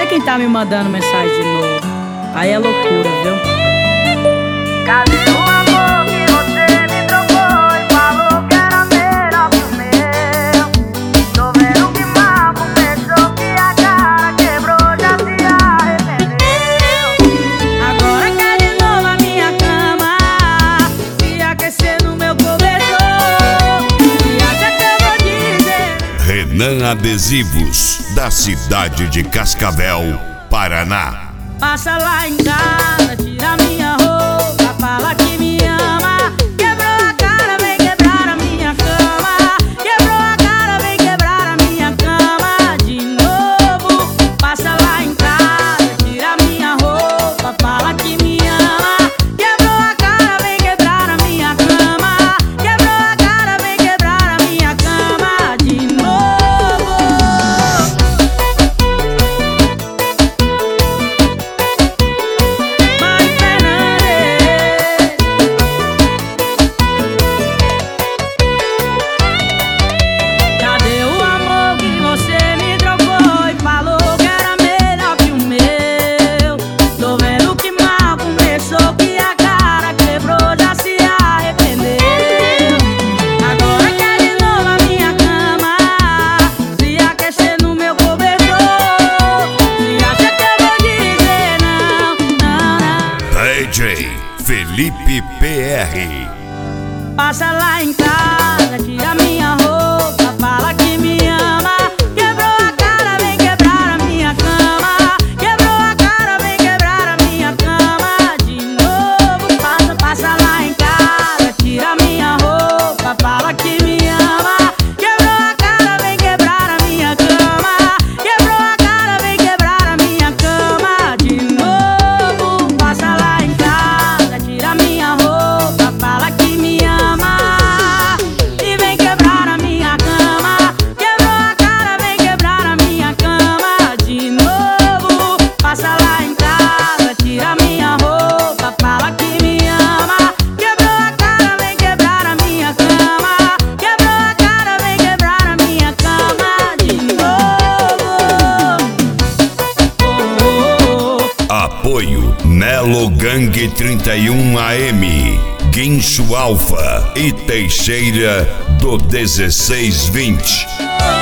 quem tá me mandando mensagem de novo. Aí é loucura, viu? Cadê o amor que você me trocou e falou que era melhor que o meu? Tô vendo que mal começou, que a cara quebrou, já se arrependeu. Agora quer de novo a minha cama, se aquecer no meu cobertor. E acha que eu vou dizer? Renan Adesivos, da cidade de Cascavel, Paraná. Passa lá em casa, tira minha roupa, fala que me ama. Quebrou a cara, vem quebrar a minha cama. Quebrou a cara, vem quebrar a minha cama de novo. Passa lá em casa, tira minha roupa, fala que me ama. Quebrou a cara, vem quebrar a minha cama. Quebrou a cara, vem quebrar a minha cama de novo. Cadê o amor que você me trocou e falou que era melhor que o meu? Tô vendo que mal começou, que a cara quebrou, já se arrependeu. Agora quer de novo a minha cama, se aquecer no meu cobertor. E acha que eu vou dizer não, não, não. DJ Felipe PR. Passa lá em casa, tira minha roupa, fala que me ama. Quebrou a cara, vem quebrar a minha cama. Quebrou a cara, vem quebrar a minha cama de novo. Passa lá em casa, tira minha roupa, fala que me ama. Quebrou a cara, vem quebrar a minha cama. Quebrou a cara, vem quebrar a minha cama de novo. Passa lá em casa, tira minha roupa, fala que me ama. E vem quebrar a minha cama. Quebrou a cara, vem quebrar a minha cama de novo. Passa lá em casa, tira minha roupa, fala que me ama. Quebrou a cara, vem quebrar a minha cama. Quebrou a cara, vem quebrar a minha cama de novo. Apoio Melo Gang 31 AM, Guincho Alfa e Teixeira do 1620.